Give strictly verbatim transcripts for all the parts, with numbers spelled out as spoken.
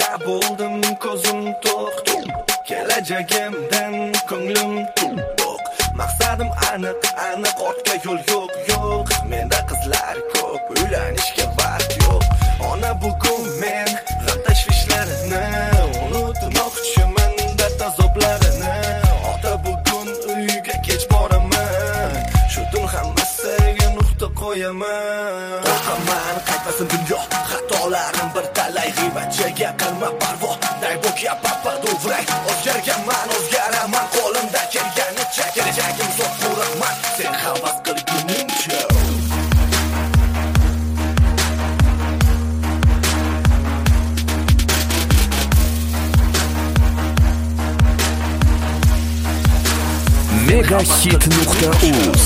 bo'ldim, ko'zim to'q, kelajagimdan ko'nglim to'q. Maqsadim aniq, aniq ortga yo'l yo'q, yo'q. Menda qizlar ko'p, uylanishga vaqt yo'q. Ona bugun men g'am tashvishlarini unutmoqchiman, dard azoblarini. Ota bugun uyga kech boraman, shu tun hammasiga nuqta qo'yaman. Qo'rqaman qaytmasin dunyo, xatolarim bir talay, g'iybatchiga qilma parvo. Dai bokia papa dovray, o'zgarganman, o'zgaraman, qo'limda kelganicha kelajagim zo'r quraman. Sen havas qilguningcha megahit nuqta uz.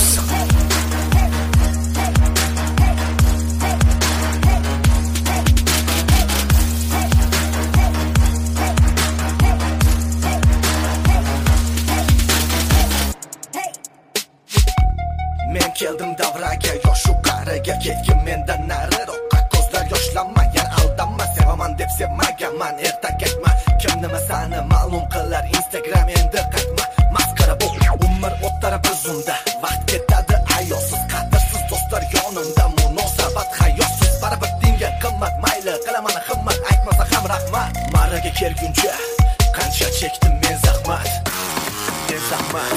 Men keldim davraga, yoshu qariga, ketgin mendan nariroqqa. Ko'zlar yoshlanmagan, aldanma, sevaman deb sevmaganman. Erta ketma, kim nima sani ma'lum qilar, Instagram endi qaytma. Maskara bu umr o'tara bir zumda, vaqt ketadi ayovsiz, qadrsiz do'stlar yonimda, munosabat hayosiz. Baribir dinga qimmat, mayli qilaman himmat, aytmasa ham rahmat. Maraga kelguncha qancha chekdim men zahmat, men zahmat.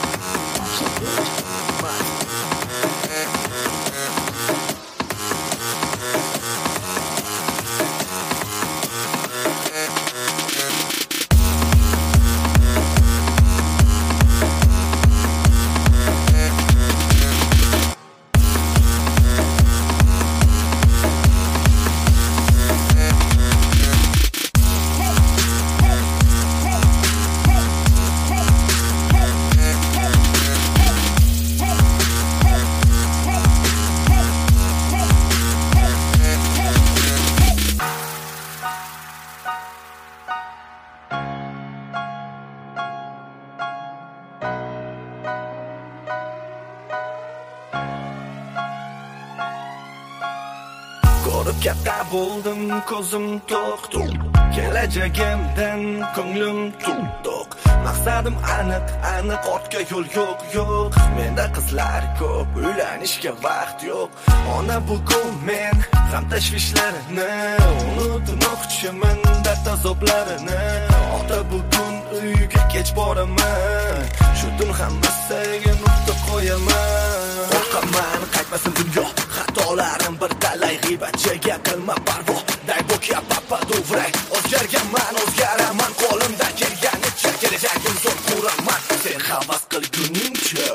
Ko'rib katta bo'ldim, ko'zim to'q, kelajagimdan ko'nglim to'q. Maqsadim aniq, aniq ortga yo'l yo'q, yo'q. Menda qizlar ko'p, uylanishga vaqt yo'q. Ona bugun men g'am tashvishlarini unutmoqchiman, dard azoblarini. Ota bugun uyga kech boraman, shu tun hammasiga nuqta qo'yaman. Qo'rqaman qaytmasin dunyo, xatolarim bir talay, g'iybatchiga qilma parvo. Dai bokia papa dovray, o'zgarganman, o'zgaraman, qo'limda kelganicha kelajagim zo'r quraman. Sen havas qilguningcha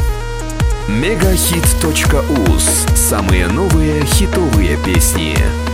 megahit точка уз. Самые новые хитовые песни.